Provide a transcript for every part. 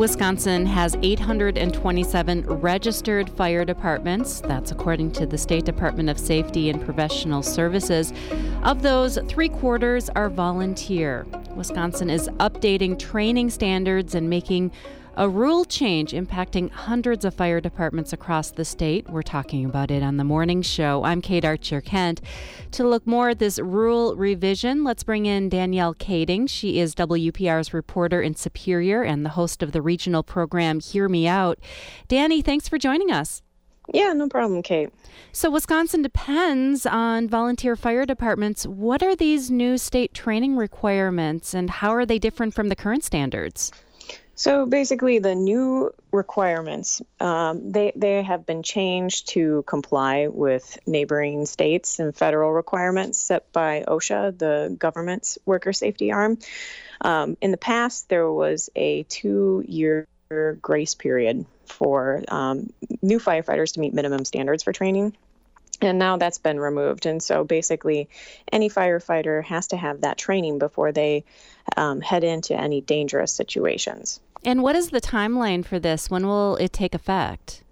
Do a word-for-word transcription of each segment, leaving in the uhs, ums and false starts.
Wisconsin has eight hundred twenty-seven registered fire departments. That's according to the State Department of Safety and Professional Services. Of those, three quarters are volunteer. Wisconsin is updating training standards and making a rule change impacting hundreds of fire departments across the state. We're talking about it on the morning show. I'm Kate Archer-Kent. To look more at this rule revision, let's bring in Danielle Kading. She is W P R's reporter in Superior and the host of the regional program Hear Me Out. Danny, thanks for joining us. Yeah, no problem, Kate. So Wisconsin depends on volunteer fire departments. What are these new state training requirements and how are they different from the current standards? So basically, the new requirements, um, they, they have been changed to comply with neighboring states and federal requirements set by OSHA, the government's worker safety arm. Um, in the past, there was a two-year grace period for um, new firefighters to meet minimum standards for training. And now that's been removed. And so basically, any firefighter has to have that training before they um, head into any dangerous situations. And what is the timeline for this? When will it take effect?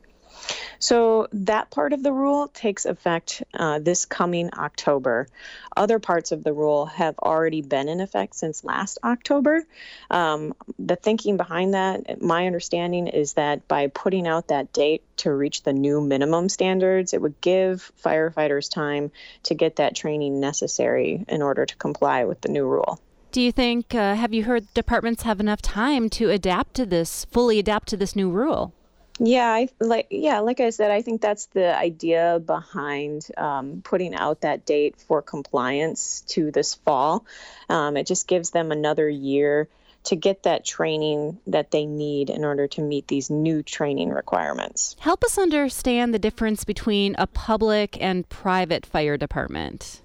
So that part of the rule takes effect uh, this coming October. Other parts of the rule have already been in effect since last October. Um, the thinking behind that, my understanding is that by putting out that date to reach the new minimum standards, it would give firefighters time to get that training necessary in order to comply with the new rule. Do you think, uh, have you heard departments have enough time to adapt to this, fully adapt to this new rule? Yeah, I, like yeah, like I said, I think that's the idea behind um, putting out that date for compliance to this fall. Um, it just gives them another year to get that training that they need in order to meet these new training requirements. Help us understand the difference between a public and private fire department.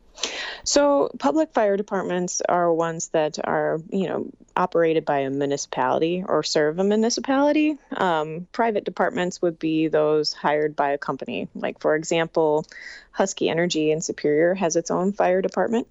So public fire departments are ones that are, you know, operated by a municipality or serve a municipality. Um, private departments would be those hired by a company. Like, for example, Husky Energy in Superior has its own fire department.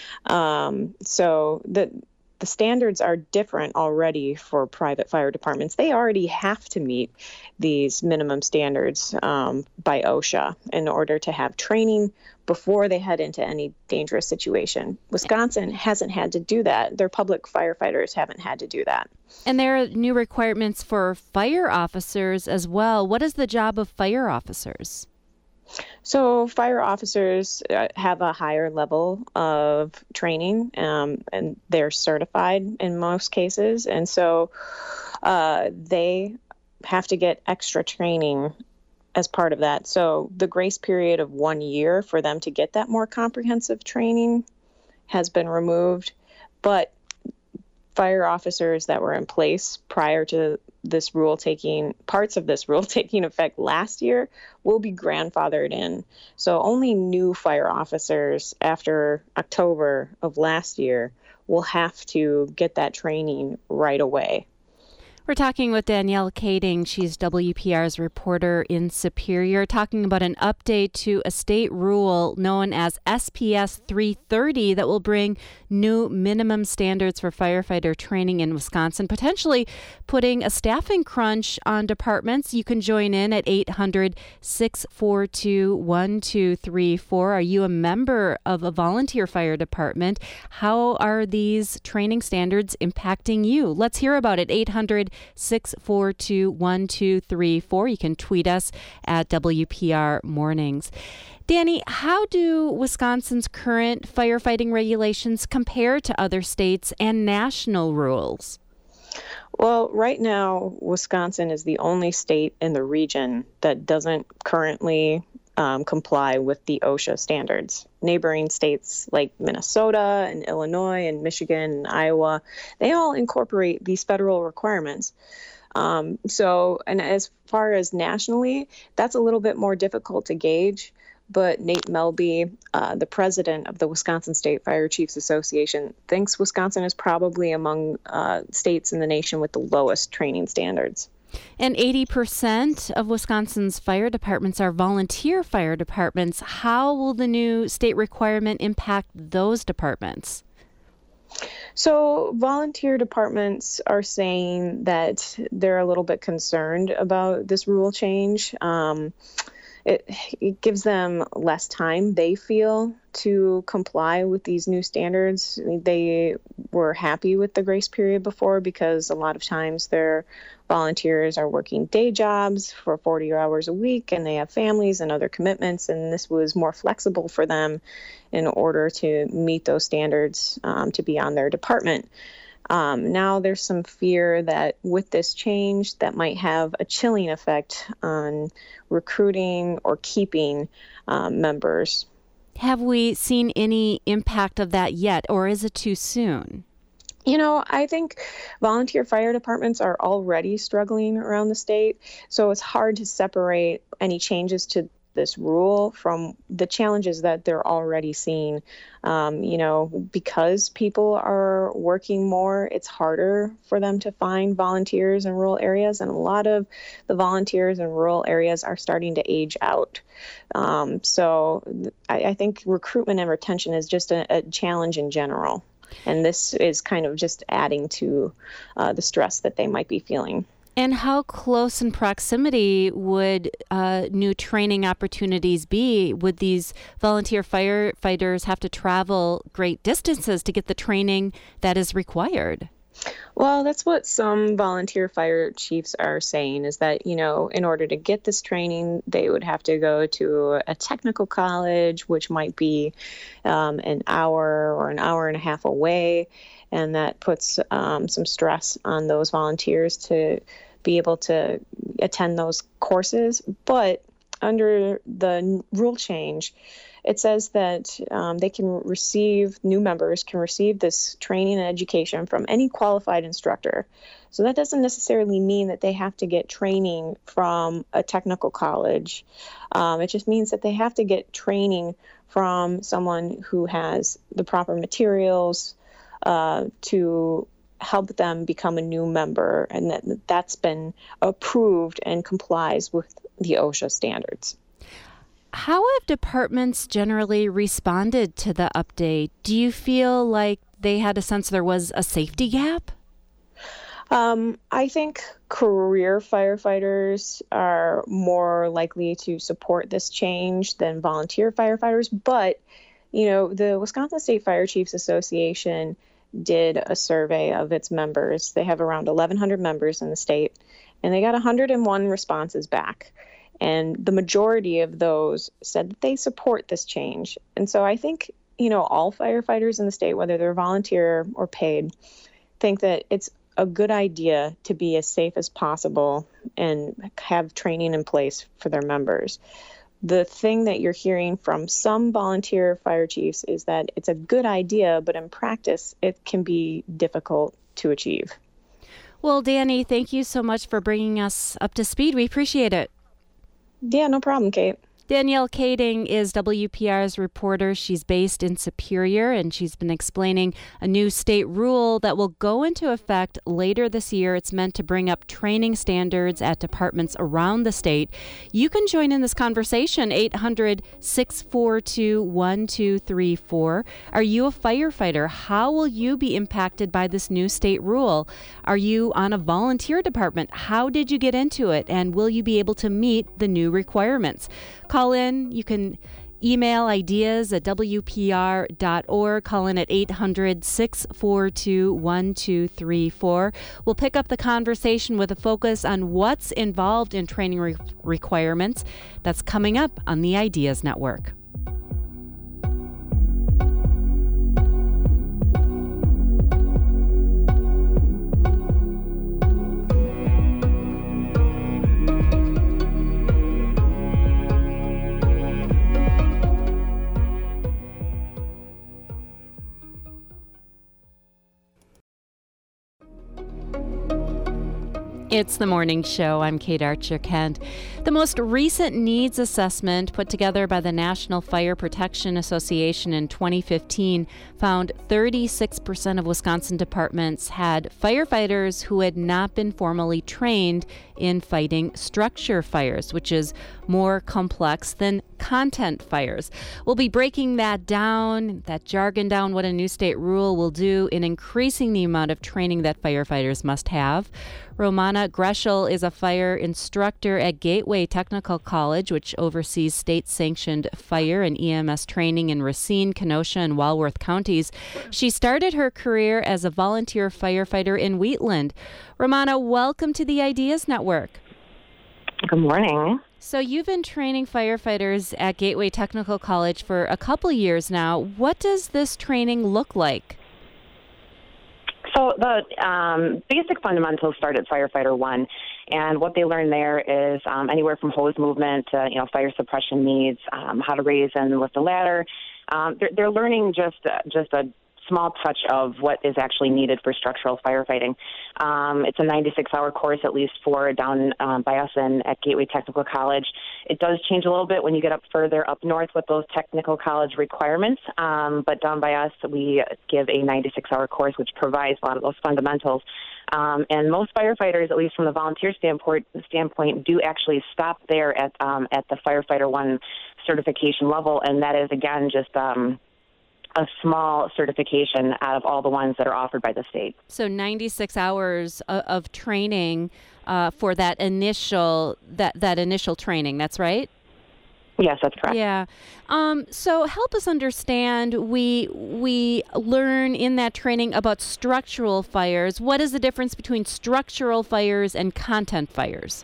Um, so the The standards are different already for private fire departments. They already have to meet these minimum standards um, by OSHA in order to have training before they head into any dangerous situation. Wisconsin hasn't had to do that. Their public firefighters haven't had to do that. And there are new requirements for fire officers as well. What is the job of fire officers? So fire officers uh, have a higher level of training, um, and they're certified in most cases. And so uh, they have to get extra training as part of that. So the grace period of one year for them to get that more comprehensive training has been removed. But fire officers that were in place prior to this rule taking, parts of this rule taking effect last year, will be grandfathered in. So only new fire officers after October of last year will have to get that training right away. We're talking with Danielle Kading. She's W P R's reporter in Superior, talking about an update to a state rule known as S P S three thirty that will bring new minimum standards for firefighter training in Wisconsin, potentially putting a staffing crunch on departments. You can join in at eight hundred, six four two, one two three four. Are you a member of a volunteer fire department? How are these training standards impacting you? Let's hear about it. eight hundred, six four two, one two three four. You can tweet us at W P R Mornings. Danny, how do Wisconsin's current firefighting regulations compare to other states and national rules? Well, right now, Wisconsin is the only state in the region that doesn't currently um, comply with the OSHA standards. Neighboring states like Minnesota and Illinois and Michigan and Iowa, they all incorporate these federal requirements. Um, so, and as far as nationally, that's a little bit more difficult to gauge. But Nate Melby, uh, the president of the Wisconsin State Fire Chiefs Association, thinks Wisconsin is probably among uh, states in the nation with the lowest training standards. And eighty percent of Wisconsin's fire departments are volunteer fire departments. How will the new state requirement impact those departments? So, volunteer departments are saying that they're a little bit concerned about this rule change. Um, it, it gives them less time, they feel, to comply with these new standards. They were happy with the grace period before because a lot of times their volunteers are working day jobs for forty hours a week and they have families and other commitments, and this was more flexible for them in order to meet those standards um, to be on their department. Um, now there's some fear that with this change that might have a chilling effect on recruiting or keeping um, members. Have we seen any impact of that yet, or is it too soon? You know, I think volunteer fire departments are already struggling around the state, so it's hard to separate any changes to this rule from the challenges that they're already seeing. Um, you know, because people are working more, it's harder for them to find volunteers in rural areas, and a lot of the volunteers in rural areas are starting to age out. Um, so I, I think recruitment and retention is just a, a challenge in general. And this is kind of just adding to uh, the stress that they might be feeling. And how close in proximity would uh, new training opportunities be? Would these volunteer firefighters have to travel great distances to get the training that is required? Well, that's what some volunteer fire chiefs are saying, is that, you know, in order to get this training, they would have to go to a technical college, which might be um, an hour or an hour and a half away. And that puts um, some stress on those volunteers to be able to attend those courses. But under the rule change, it says that um, they can receive, new members can receive this training and education from any qualified instructor. So that doesn't necessarily mean that they have to get training from a technical college. Um, it just means that they have to get training from someone who has the proper materials uh, to help them become a new member, and that that's been approved and complies with the OSHA standards. How have departments generally responded to the update? Do you feel like they had a sense there was a safety gap? Um, I think career firefighters are more likely to support this change than volunteer firefighters. But, you know, the Wisconsin State Fire Chiefs Association did a survey of its members. They have around eleven hundred members in the state, and they got one hundred one responses back. And the majority of those said that they support this change. And so I think, you know, all firefighters in the state, whether they're volunteer or paid, think that it's a good idea to be as safe as possible and have training in place for their members. The thing that you're hearing from some volunteer fire chiefs is that it's a good idea, but in practice, it can be difficult to achieve. Well, Danny, thank you so much for bringing us up to speed. We appreciate it. Yeah, no problem, Kate. Danielle Kading is W P R's reporter. She's based in Superior, and she's been explaining a new state rule that will go into effect later this year. It's meant to bring up training standards at departments around the state. You can join in this conversation, eight hundred, six four two, one two three four. Are you a firefighter? How will you be impacted by this new state rule? Are you on a volunteer department? How did you get into it? And will you be able to meet the new requirements? Call in. You can email ideas at W P R dot org. Call in at eight hundred, six four two, one two three four. We'll pick up the conversation with a focus on what's involved in training re- requirements. That's coming up on the Ideas Network. It's the morning show. I'm Kate Archer-Kent. The most recent needs assessment put together by the National Fire Protection Association in twenty fifteen found thirty-six percent of Wisconsin departments had firefighters who had not been formally trained in fighting structure fires, which is more complex than content fires. We'll be breaking that down, that jargon down, what a new state rule will do in increasing the amount of training that firefighters must have. Romana Greschel is a fire instructor at Gateway Technical College, which oversees state-sanctioned fire and E M S training in Racine, Kenosha, and Walworth counties. She started her career as a volunteer firefighter in Wheatland. Romana, welcome to the Ideas Network. Good morning. So you've been training firefighters at Gateway Technical College for a couple years now. What does this training look like? So the um, basic fundamentals start at Firefighter One, and what they learn there is um, anywhere from hose movement to you know fire suppression needs, um, how to raise and lift a ladder. Um, they're, they're learning just uh, just a small touch of what is actually needed for structural firefighting. Um, it's a ninety-six hour course, at least for down um, by us in, at Gateway Technical College. It does change a little bit when you get up further up north with those technical college requirements, um, but down by us, we give a ninety-six hour course, which provides a lot of those fundamentals. Um, and most firefighters, at least from the volunteer standpoint, standpoint do actually stop there at um, at the Firefighter One certification level, and that is, again, just um, a small certification out of all the ones that are offered by the state. So ninety-six hours of, of training uh, for that initial that, that initial training. That's right? Yes, that's correct. Yeah. Um, so help us understand. We we learn in that training about structural fires. What is the difference between structural fires and content fires?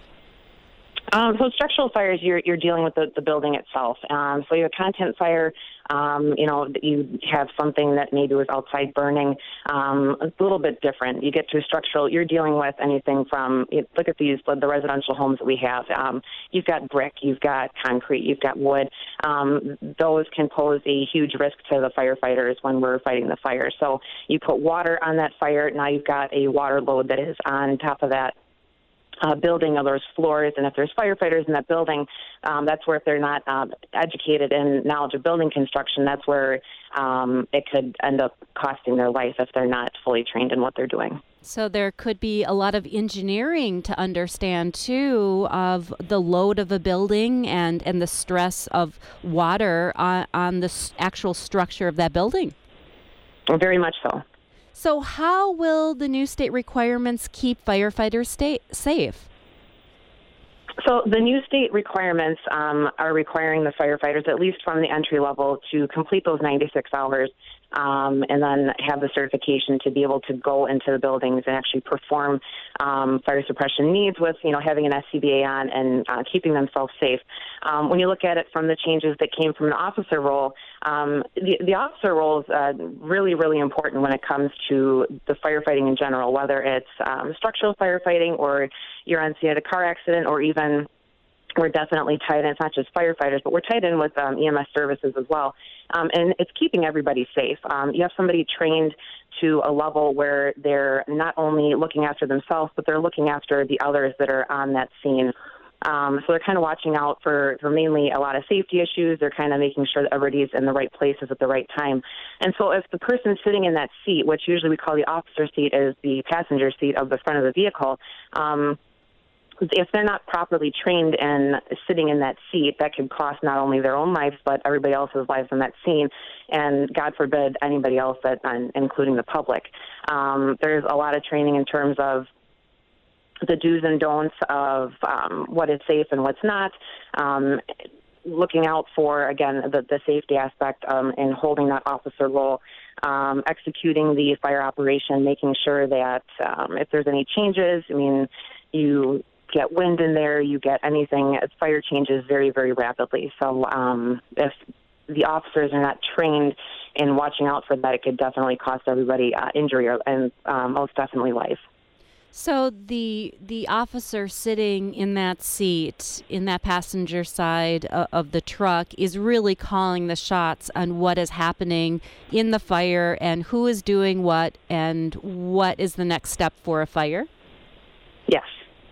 Um, so structural fires, you're you're dealing with the, the building itself. Um, so your content fire, um, you know, you have something that maybe was outside burning. Um, it's a little bit different. You get to structural, you're dealing with anything from, you look at these, the residential homes that we have. Um, you've got brick, you've got concrete, you've got wood. Um, those can pose a huge risk to the firefighters when we're fighting the fire. So you put water on that fire, now you've got a water load that is on top of that Uh, building, or there's floors, and if there's firefighters in that building, um, that's where if they're not um, educated in knowledge of building construction, that's where um, it could end up costing their life if they're not fully trained in what they're doing. So there could be a lot of engineering to understand, too, of the load of a building and, and the stress of water on, on the s- actual structure of that building. Very much so. So how will the new state requirements keep firefighters sta- safe? So the new state requirements um, are requiring the firefighters, at least from the entry level, to complete those ninety-six hours um, and then have the certification to be able to go into the buildings and actually perform um, fire suppression needs with, you know, having an S C B A on and uh, keeping themselves safe. Um, when you look at it from the changes that came from the officer role, um, the, the officer role is uh, really, really important when it comes to the firefighting in general, whether it's um, structural firefighting or you're on scene at a car accident, or even we're definitely tied in. It's not just firefighters, but we're tied in with um, E M S services as well. Um, and it's keeping everybody safe. Um, you have somebody trained to a level where they're not only looking after themselves, but they're looking after the others that are on that scene. Um, so they're kind of watching out for, for mainly a lot of safety issues. They're kind of making sure that everybody's in the right places at the right time. And so if the person sitting in that seat, which usually we call the officer seat, is the passenger seat of the front of the vehicle, um, if they're not properly trained and sitting in that seat, that could cost not only their own lives, but everybody else's lives in that scene, and God forbid anybody else, that, including the public. Um, there's a lot of training in terms of the do's and don'ts of um, what is safe and what's not, um, looking out for, again, the, the safety aspect um, in holding that officer role, um, executing the fire operation, making sure that um, if there's any changes, I mean, you get wind in there, you get anything, fire changes very, very rapidly. So um, if the officers are not trained in watching out for that, it could definitely cost everybody uh, injury or, and uh, most definitely life. So the the officer sitting in that seat, in that passenger side of, of the truck, is really calling the shots on what is happening in the fire and who is doing what and what is the next step for a fire? Yes.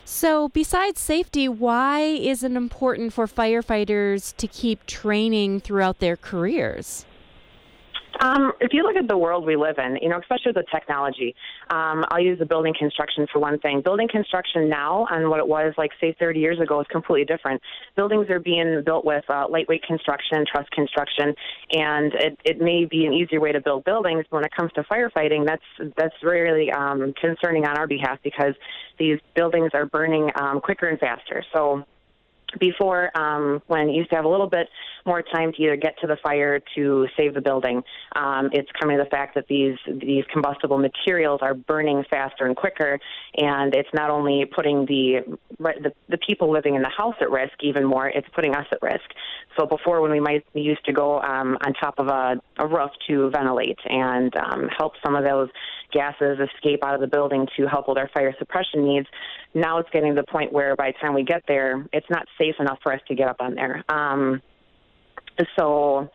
So besides safety, why is it important for firefighters to keep training throughout their careers? Um, if you look at the world we live in, you know, especially with the technology, um, I'll use the building construction for one thing. Building construction now and what it was like, say, thirty years ago is completely different. Buildings are being built with uh, lightweight construction, truss construction, and it, it may be an easier way to build buildings, but when it comes to firefighting, that's that's really um, concerning on our behalf because these buildings are burning um, quicker and faster. So before, um, when you used to have a little bit more time to either get to the fire to save the building, um, it's coming to the fact that these these combustible materials are burning faster and quicker, and it's not only putting the, the the people living in the house at risk even more, it's putting us at risk. So before, when we might we used to go um, on top of a, a roof to ventilate and um, help some of those gases escape out of the building to help with our fire suppression needs, now it's getting to the point where by the time we get there, it's not safe enough for us to get up on there. Um, so,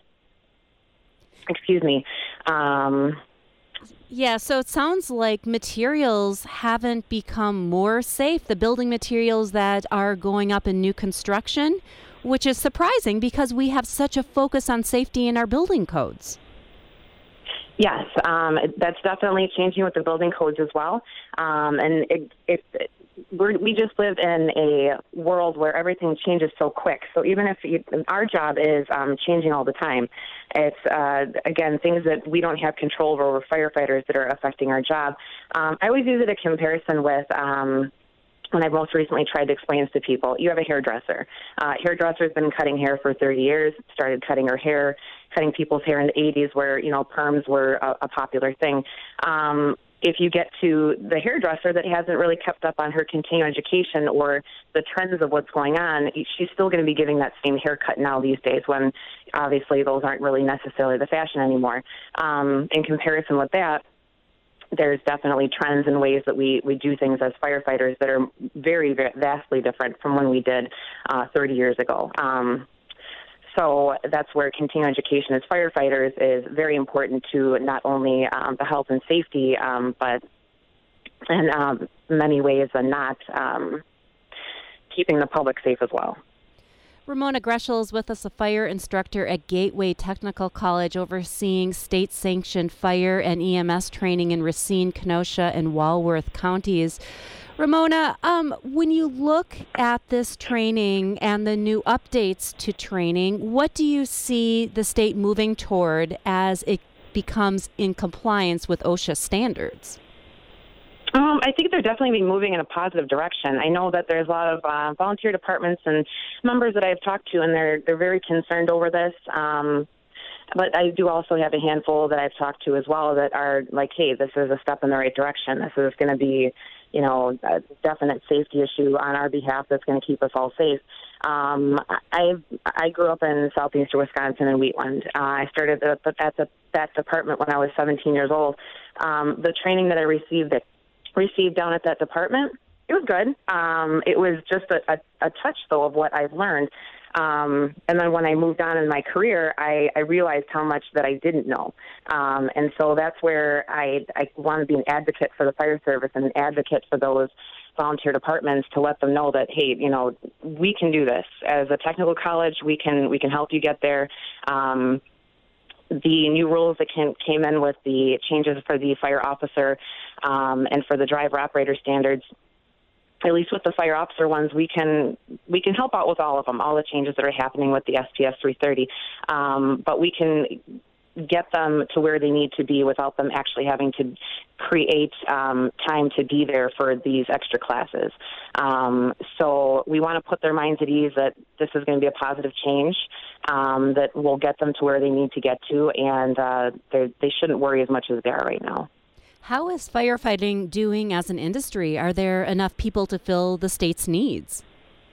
excuse me. Um, yeah, so it sounds like materials haven't become more safe, the building materials that are going up in new construction, which is surprising because we have such a focus on safety in our building codes. Yes, um, that's definitely changing with the building codes as well. Um, and it, it, it, we're, we just live in a world where everything changes so quick. So even if you, our job is um, changing all the time, it's, uh, again, things that we don't have control over, over firefighters that are affecting our job. Um, I always use it a comparison with um, when I most recently tried to explain this to people. You have a hairdresser. Uh, hairdresser's been cutting hair for thirty years, started cutting her hair, cutting people's hair in the eighties where, you know, perms were a, a popular thing. Um, if you get to the hairdresser that hasn't really kept up on her continuing education or the trends of what's going on, she's still going to be giving that same haircut now these days when obviously those aren't really necessarily the fashion anymore. Um, in comparison with that, there's definitely trends and ways that we, we do things as firefighters that are very, very vastly different from when we did uh, thirty years ago. Um, so that's where continuing education as firefighters is very important to not only um, the health and safety, um, but in um, many ways than not, um, keeping the public safe as well. Ramona Greschel is with us, a fire instructor at Gateway Technical College, overseeing state-sanctioned fire and E M S training in Racine, Kenosha, and Walworth counties. Ramona, um, when you look at this training and the new updates to training, what do you see the state moving toward as it becomes in compliance with OSHA standards? Um, I think they're definitely moving in a positive direction. I know that there's a lot of uh, volunteer departments and members that I've talked to, and they're they're very concerned over this. Um, but I do also have a handful that I've talked to as well that are like, hey, this is a step in the right direction. This is going to be, you know, a definite safety issue on our behalf that's going to keep us all safe. Um, I I grew up in southeastern Wisconsin in Wheatland. Uh, I started at, the, at the, that department when I was seventeen years old. Um, the training that I received at received down at that department, it was good. Um, it was just a, a, a touch, though, of what I've learned. Um, and then when I moved on in my career, I, I realized how much that I didn't know. Um, and so that's where I, I want to be an advocate for the fire service and an advocate for those volunteer departments to let them know that, hey, you know, we can do this. As a technical college, we can we can help you get there. Um, the new rules that came, came in with the changes for the fire officer um, and for the driver operator standards, at least with the fire officer ones, we can we can help out with all of them, all the changes that are happening with the S P S three thirty. Um, but we can get them to where they need to be without them actually having to create um, time to be there for these extra classes. Um, so we want to put their minds at ease that this is going to be a positive change um, that will get them to where they need to get to, and uh, they shouldn't worry as much as they are right now. How is firefighting doing as an industry? Are there enough people to fill the state's needs?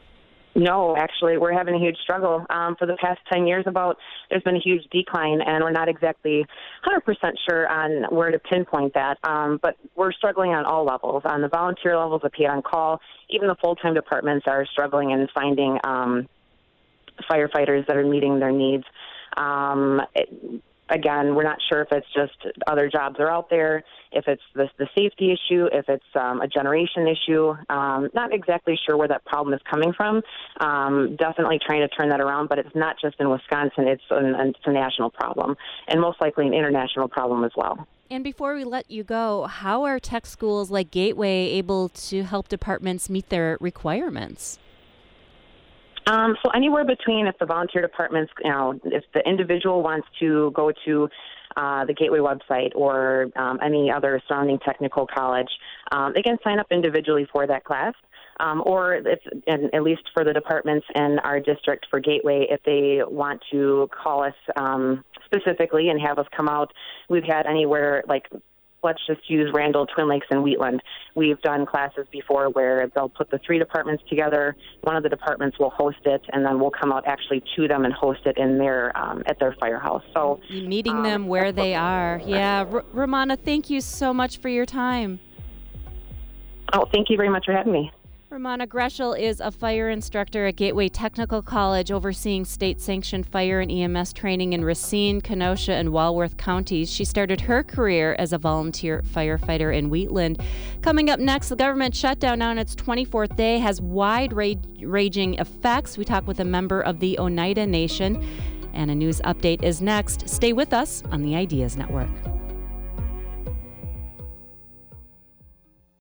No, actually, we're having a huge struggle. Um, for the past ten years, about there's been a huge decline, and we're not exactly one hundred percent sure on where to pinpoint that. Um, but we're struggling on all levels. On the volunteer levels, the paid on call, even the full-time departments are struggling in finding um, firefighters that are meeting their needs. Um, it, again, we're not sure if it's just other jobs are out there, if it's the, the safety issue, if it's um, a generation issue. Um, not exactly sure where that problem is coming from. Um, definitely trying to turn that around, but it's not just in Wisconsin. It's, an, it's a national problem, and most likely an international problem as well. And before we let you go, how are tech schools like Gateway able to help departments meet their requirements? Um, so anywhere between, if the volunteer departments, you know, if the individual wants to go to uh, the Gateway website or um, any other surrounding technical college, um, they can sign up individually for that class. Um, or if, and at least for the departments in our district for Gateway, if they want to call us um, specifically and have us come out, we've had anywhere like, let's just use Randall, Twin Lakes, and Wheatland. We've done classes before where they'll put the three departments together. One of the departments will host it, and then we'll come out actually to them and host it in their um, at their firehouse. So meeting um, them where they are. Yeah, R- Romana, thank you so much for your time. Oh, thank you very much for having me. Romana Greschel is a fire instructor at Gateway Technical College, overseeing state-sanctioned fire and E M S training in Racine, Kenosha, and Walworth counties. She started her career as a volunteer firefighter in Wheatland. Coming up next, the government shutdown on its twenty-fourth day has wide-ranging effects. We talk with a member of the Oneida Nation, and a news update is next. Stay with us on the Ideas Network.